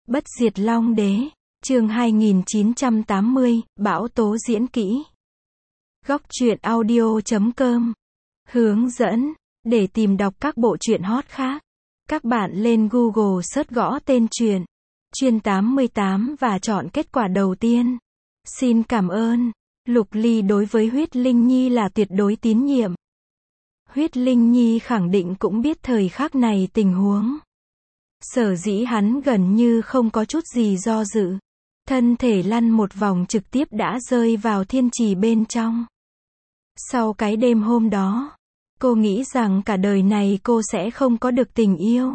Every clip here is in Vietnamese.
Bất diệt Long Đế, chương 2980, Bão tố diễn kỹ. Góc truyện audio.com. Hướng dẫn, để tìm đọc các bộ truyện hot khác, các bạn lên Google search gõ tên truyện, Chuyên 88 và chọn kết quả đầu tiên. Xin cảm ơn. Lục Ly đối với Huyết Linh Nhi là tuyệt đối tín nhiệm. Huyết Linh Nhi khẳng định cũng biết thời khắc này tình huống. Sở dĩ hắn gần như không có chút gì do dự. Thân thể lăn một vòng trực tiếp đã rơi vào thiên trì bên trong. Sau cái đêm hôm đó, cô nghĩ rằng cả đời này cô sẽ không có được tình yêu.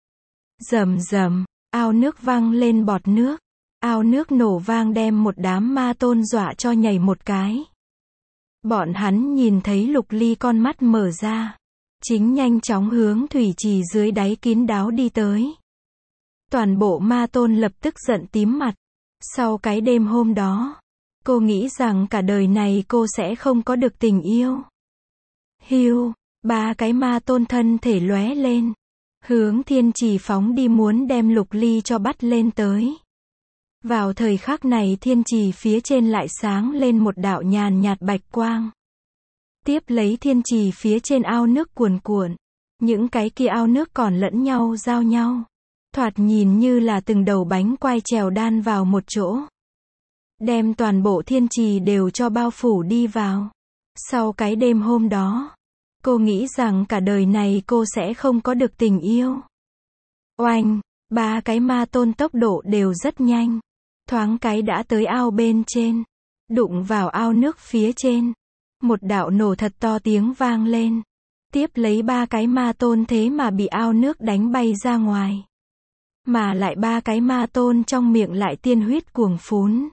Rầm rầm, ao nước văng lên bọt nước. Ao nước nổ vang đem một đám ma tôn dọa cho nhảy một cái. Bọn hắn nhìn thấy Lục Ly con mắt mở ra. Chính nhanh chóng hướng thủy trì dưới đáy kín đáo đi tới. Toàn bộ ma tôn lập tức giận tím mặt. Sau cái đêm hôm đó, cô nghĩ rằng cả đời này cô sẽ không có được tình yêu. Hiu, ba cái ma tôn thân thể lóe lên. Hướng thiên trì phóng đi muốn đem Lục Ly cho bắt lên tới. Vào thời khắc này thiên trì phía trên lại sáng lên một đạo nhàn nhạt bạch quang. Tiếp lấy thiên trì phía trên ao nước cuồn cuộn. Những cái kia ao nước còn lẫn nhau giao nhau. Thoạt nhìn như là từng đầu bánh quai trèo đan vào một chỗ. Đem toàn bộ thiên trì đều cho bao phủ đi vào. Sau cái đêm hôm đó, cô nghĩ rằng cả đời này cô sẽ không có được tình yêu. Oanh, ba cái ma tôn tốc độ đều rất nhanh. Thoáng cái đã tới ao bên trên. Đụng vào ao nước phía trên. Một đạo nổ thật to tiếng vang lên. Tiếp lấy ba cái ma tôn thế mà bị ao nước đánh bay ra ngoài. Mà lại ba cái ma tôn trong miệng lại tiên huyết cuồng phún.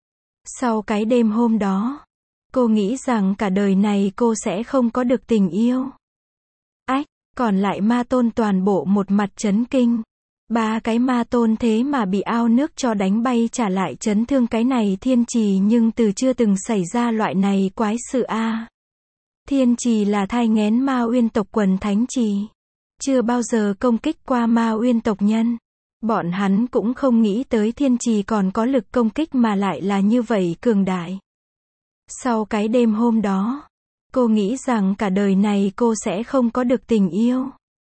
Sau cái đêm hôm đó, cô nghĩ rằng cả đời này cô sẽ không có được tình yêu. Ách, còn lại ma tôn toàn bộ một mặt chấn kinh. Ba cái ma tôn thế mà bị ao nước cho đánh bay trả lại chấn thương cái này thiên trì nhưng từ chưa từng xảy ra loại này quái sự a. Thiên trì là thai nghén ma uyên tộc quần thánh trì. Chưa bao giờ công kích qua ma uyên tộc nhân. Bọn hắn cũng không nghĩ tới thiên trì còn có lực công kích mà lại là như vậy cường đại. Sau cái đêm hôm đó, cô nghĩ rằng cả đời này cô sẽ không có được tình yêu.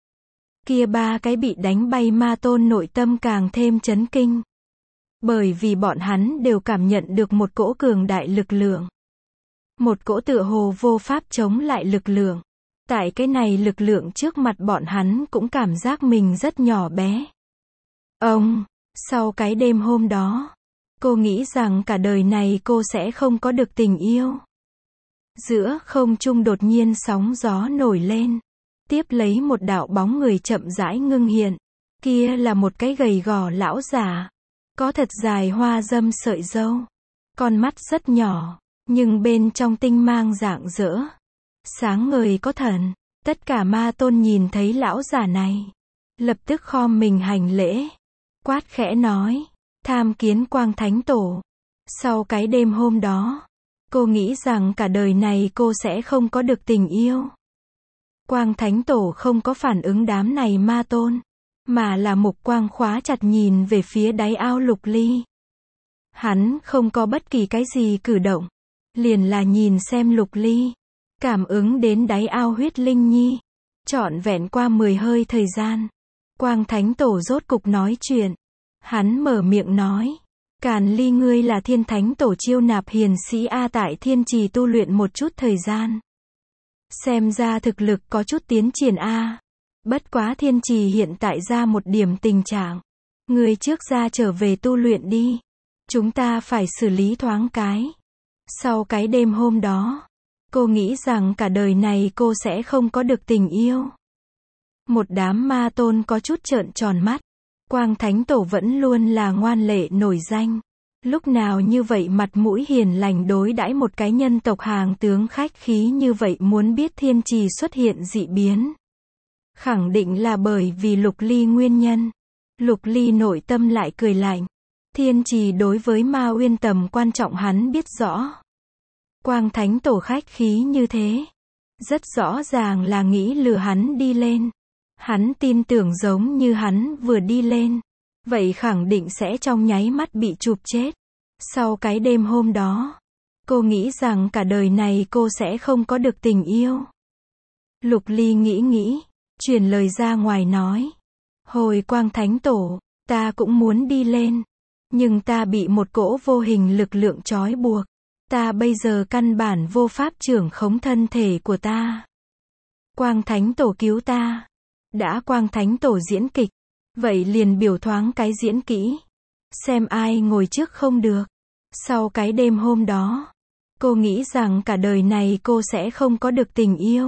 Kia ba cái bị đánh bay ma tôn nội tâm càng thêm chấn kinh. Bởi vì bọn hắn đều cảm nhận được một cỗ cường đại lực lượng. Một cỗ tựa hồ vô pháp chống lại lực lượng. Tại cái này lực lượng trước mặt bọn hắn cũng cảm giác mình rất nhỏ bé. Sau cái đêm hôm đó, cô nghĩ rằng cả đời này cô sẽ không có được tình yêu. Giữa không trung đột nhiên sóng gió nổi lên. Tiếp lấy một đạo bóng người chậm rãi ngưng hiện. Kia là một cái gầy gò lão già. Có thật dài hoa dâm sợi râu. Con mắt rất nhỏ, nhưng bên trong tinh mang rạng rỡ. Sáng ngời có thần. Tất cả ma tôn nhìn thấy lão già này. Lập tức khom mình hành lễ. Quát khẽ nói. Tham kiến Quang Thánh Tổ. Sau cái đêm hôm đó, cô nghĩ rằng cả đời này cô sẽ không có được tình yêu. Quang Thánh Tổ không có phản ứng đám này ma tôn, mà là mục quang khóa chặt nhìn về phía đáy ao Lục Ly. Hắn không có bất kỳ cái gì cử động, liền là nhìn xem Lục Ly, cảm ứng đến đáy ao Huyết Linh Nhi. Trọn vẹn qua 10 hơi thời gian, Quang Thánh Tổ rốt cục nói chuyện. Hắn mở miệng nói, Càn Ly ngươi là Thiên Thánh Tổ chiêu nạp hiền sĩ A tại thiên trì tu luyện một chút thời gian. Xem ra thực lực có chút tiến triển a. Bất quá thiên trì hiện tại ra một điểm tình trạng. Người trước ra trở về tu luyện đi. Chúng ta phải xử lý thoáng cái. Sau cái đêm hôm đó, cô nghĩ rằng cả đời này cô sẽ không có được tình yêu. Một đám ma tôn có chút trợn tròn mắt. Quang Thánh Tổ vẫn luôn là ngoan lệ nổi danh. Lúc nào như vậy mặt mũi hiền lành đối đãi một cái nhân tộc hàng tướng khách khí như vậy muốn biết thiên trì xuất hiện dị biến. Khẳng định là bởi vì Lục Ly nguyên nhân. Lục Ly nội tâm lại cười lạnh. Thiên trì đối với ma uyên tầm quan trọng hắn biết rõ. Quang Thánh Tổ khách khí như thế. Rất rõ ràng là nghĩ lừa hắn đi lên. Hắn tin tưởng giống như hắn vừa đi lên. vậy khẳng định sẽ trong nháy mắt bị chụp chết. Sau cái đêm hôm đó, cô nghĩ rằng cả đời này cô sẽ không có được tình yêu. Lục Ly nghĩ, truyền lời ra ngoài nói. Hồi Quang Thánh Tổ, ta cũng muốn đi lên. Nhưng ta bị một cỗ vô hình lực lượng trói buộc. Ta bây giờ căn bản vô pháp trưởng khống thân thể của ta. Quang Thánh Tổ cứu ta. Đã Quang Thánh Tổ diễn kịch, vậy liền biểu thoáng cái diễn kỹ. Xem ai ngồi trước không được. Sau cái đêm hôm đó, cô nghĩ rằng cả đời này cô sẽ không có được tình yêu.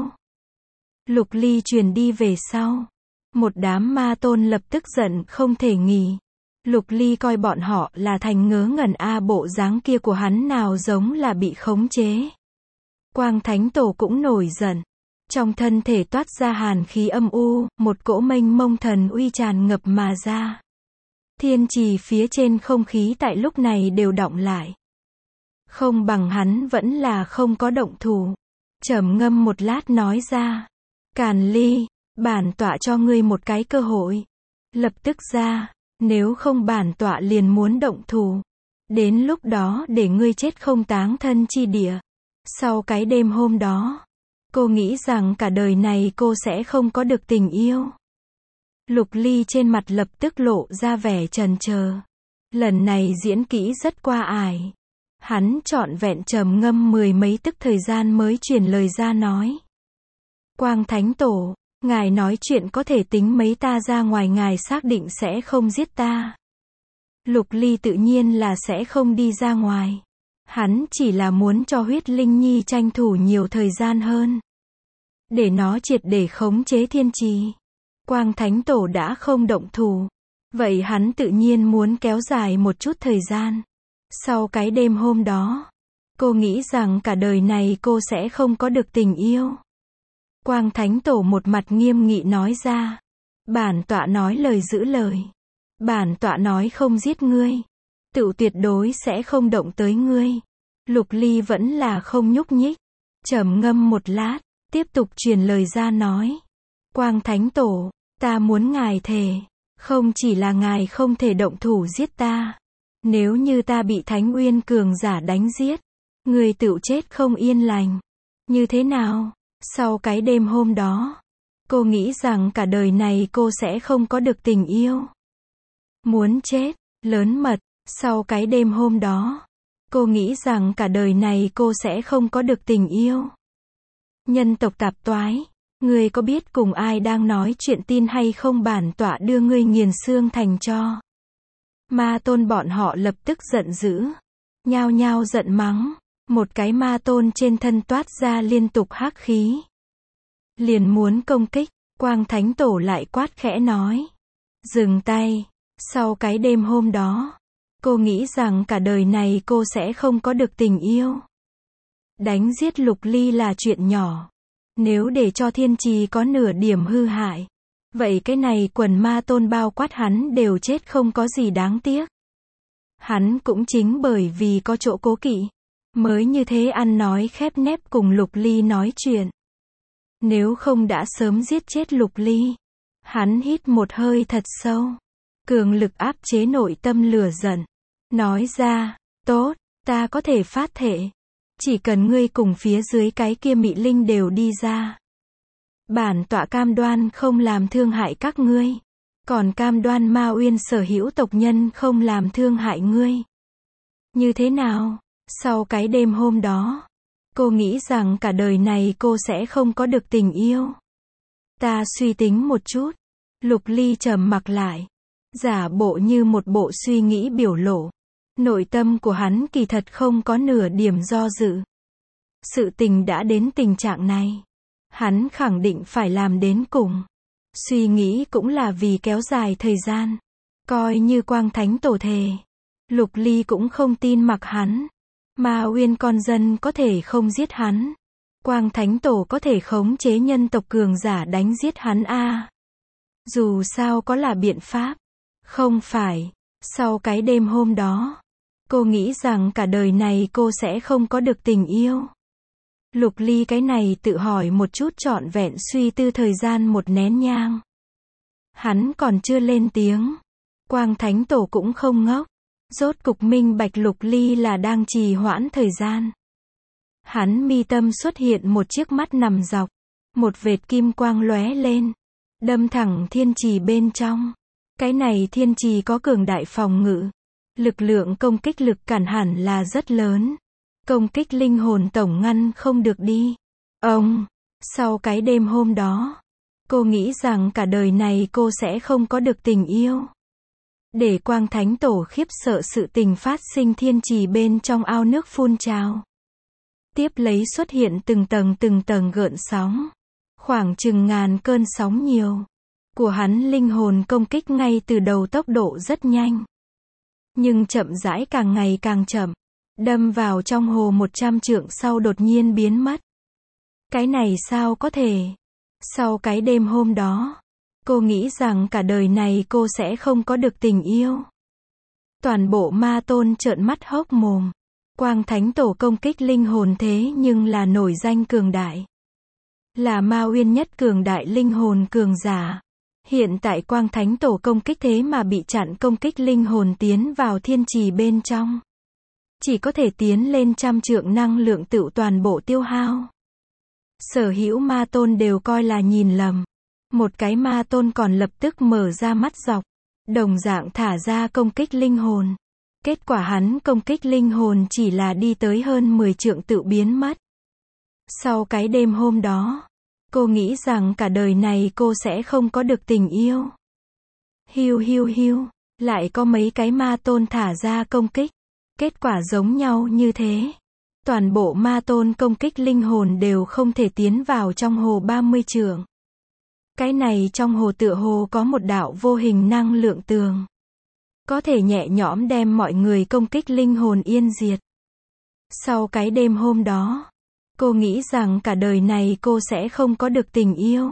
Lục Ly truyền đi về sau. Một đám ma tôn lập tức giận không thể nghỉ. Lục Ly coi bọn họ là thành ngớ ngẩn bộ dáng kia của hắn nào giống là bị khống chế. Quang Thánh Tổ cũng nổi giận. Trong thân thể toát ra hàn khí âm u, một cỗ mênh mông thần uy tràn ngập mà ra. Thiên trì phía trên không khí tại lúc này đều đọng lại. Không bằng hắn vẫn là không có động thủ. Trầm ngâm một lát nói ra. Càn Ly, bản tọa cho ngươi một cái cơ hội. Lập tức ra, nếu không bản tọa liền muốn động thủ. Đến lúc đó để ngươi chết không táng thân chi địa. Sau cái đêm hôm đó, cô nghĩ rằng cả đời này cô sẽ không có được tình yêu. Lục Ly trên mặt lập tức lộ ra vẻ chần chờ. Lần này diễn kỹ rất qua ải. Hắn trọn vẹn trầm ngâm mười mấy tức thời gian mới truyền lời ra nói. Quang Thánh Tổ, ngài nói chuyện có thể tính mấy ta ra ngoài ngài xác định sẽ không giết ta. Lục Ly tự nhiên là sẽ không đi ra ngoài. Hắn chỉ là muốn cho huyết linh nhi tranh thủ nhiều thời gian hơn. Để nó triệt để khống chế thiên trì. Quang Thánh Tổ đã không động thủ. Vậy hắn tự nhiên muốn kéo dài một chút thời gian. Sau cái đêm hôm đó, cô nghĩ rằng cả đời này cô sẽ không có được tình yêu. Quang Thánh Tổ một mặt nghiêm nghị nói ra. Bản tọa nói lời giữ lời. Bản tọa nói không giết ngươi. Tựu tuyệt đối sẽ không động tới ngươi. Lục Ly vẫn là không nhúc nhích. Trầm ngâm một lát, tiếp tục truyền lời ra nói. Quang Thánh Tổ, ta muốn ngài thề. Không chỉ là ngài không thể động thủ giết ta. Nếu như ta bị Thánh Uyên cường giả đánh giết, người tựu chết không yên lành. Như thế nào? Sau cái đêm hôm đó, cô nghĩ rằng cả đời này cô sẽ không có được tình yêu. Muốn chết, lớn mật. Sau cái đêm hôm đó, cô nghĩ rằng cả đời này cô sẽ không có được tình yêu. Nhân tộc tạp toái, ngươi có biết cùng ai đang nói chuyện tin hay không bản tọa đưa ngươi nghiền xương thành tro. Ma tôn bọn họ lập tức giận dữ. Nhao nhao giận mắng. Một cái ma tôn trên thân toát ra liên tục hắc khí. Liền muốn công kích. Quang Thánh Tổ lại quát khẽ nói. Dừng tay. Sau cái đêm hôm đó, cô nghĩ rằng cả đời này cô sẽ không có được tình yêu. Đánh giết Lục Ly là chuyện nhỏ. Nếu để cho thiên trì có nửa điểm hư hại, vậy cái này quần ma tôn bao quát hắn đều chết không có gì đáng tiếc. Hắn cũng chính bởi vì có chỗ cố kỵ, mới như thế ăn nói khép nép cùng Lục Ly nói chuyện. Nếu không đã sớm giết chết Lục Ly. Hắn hít một hơi thật sâu. Cường lực áp chế nội tâm lửa giận. Nói ra, tốt, ta có thể phát thệ. Chỉ cần ngươi cùng phía dưới cái kia mị linh đều đi ra. Bản tọa cam đoan không làm thương hại các ngươi. Còn cam đoan Ma Uyên sở hữu tộc nhân không làm thương hại ngươi. Như thế nào? Sau cái đêm hôm đó, cô nghĩ rằng cả đời này cô sẽ không có được tình yêu. Ta suy tính một chút. Lục Ly trầm mặc lại. Giả bộ như một bộ suy nghĩ biểu lộ. Nội tâm của hắn kỳ thật không có nửa điểm do dự. Sự tình đã đến tình trạng này. Hắn khẳng định phải làm đến cùng. Suy nghĩ cũng là vì kéo dài thời gian. Coi như Quang Thánh Tổ thề. Lục Ly cũng không tin mặc hắn. Ma Uyên con dân có thể không giết hắn. Quang Thánh Tổ có thể khống chế nhân tộc cường giả đánh giết hắn Dù sao có là biện pháp. Không phải. Sau cái đêm hôm đó, cô nghĩ rằng cả đời này cô sẽ không có được tình yêu. Lục Ly cái này tự hỏi một chút trọn vẹn suy tư thời gian một nén nhang. Hắn còn chưa lên tiếng. Quang Thánh Tổ cũng không ngốc. Rốt cục minh bạch Lục Ly là đang trì hoãn thời gian. Hắn mi tâm xuất hiện một chiếc mắt nằm dọc. Một vệt kim quang lóe lên. Đâm thẳng thiên trì bên trong. Cái này thiên trì có cường đại phòng ngự. Lực lượng công kích lực cản hẳn là rất lớn. Công kích linh hồn tổng ngăn không được đi. Sau cái đêm hôm đó, cô nghĩ rằng cả đời này cô sẽ không có được tình yêu. Để Quang Thánh Tổ khiếp sợ sự tình phát sinh thiên trì bên trong ao nước phun trào. Tiếp lấy xuất hiện từng tầng gợn sóng. Khoảng chừng ngàn cơn sóng nhiều. Của hắn linh hồn công kích ngay từ đầu tốc độ rất nhanh. Nhưng chậm rãi càng ngày càng chậm. Đâm vào trong hồ 100 trượng sau đột nhiên biến mất. Cái này sao có thể? Sau cái đêm hôm đó, cô nghĩ rằng cả đời này cô sẽ không có được tình yêu. Toàn bộ ma tôn trợn mắt hốc mồm. Quang Thánh Tổ công kích linh hồn thế nhưng là nổi danh cường đại. Là Ma Uyên nhất cường đại linh hồn cường giả. Hiện tại Quang Thánh Tổ công kích thế mà bị chặn công kích linh hồn tiến vào thiên trì bên trong. Chỉ có thể tiến lên 100 trượng năng lượng tựu toàn bộ tiêu hao. Sở hữu ma tôn đều coi là nhìn lầm. Một cái ma tôn còn lập tức mở ra mắt dọc. Đồng dạng thả ra công kích linh hồn. Kết quả hắn công kích linh hồn chỉ là đi tới hơn 10 trượng tự biến mất. Sau cái đêm hôm đó, cô nghĩ rằng cả đời này cô sẽ không có được tình yêu. Hiu, lại có mấy cái ma tôn thả ra công kích. Kết quả giống nhau như thế. Toàn bộ ma tôn công kích linh hồn đều không thể tiến vào trong hồ 30 trượng. Cái này trong hồ tựa hồ có một đạo vô hình năng lượng tường. Có thể nhẹ nhõm đem mọi người công kích linh hồn yên diệt. Sau cái đêm hôm đó, cô nghĩ rằng cả đời này cô sẽ không có được tình yêu.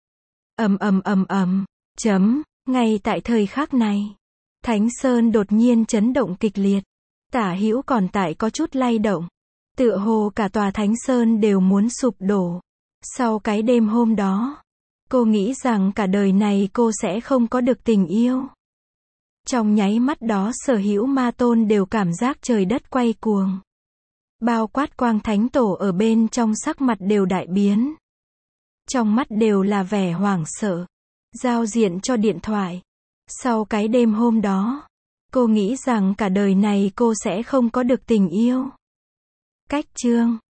Ngay tại thời khắc này, Thánh Sơn đột nhiên chấn động kịch liệt. Tả hữu còn tại có chút lay động. Tựa hồ cả tòa Thánh Sơn đều muốn sụp đổ. Sau cái đêm hôm đó, cô nghĩ rằng cả đời này cô sẽ không có được tình yêu. Trong nháy mắt đó sở hữu ma tôn đều cảm giác trời đất quay cuồng. Bao quát Quang Thánh Tổ ở bên trong sắc mặt đều đại biến. Trong mắt đều là vẻ hoảng sợ. Giao diện cho điện thoại. Sau cái đêm hôm đó, cô nghĩ rằng cả đời này cô sẽ không có được tình yêu. Cách chương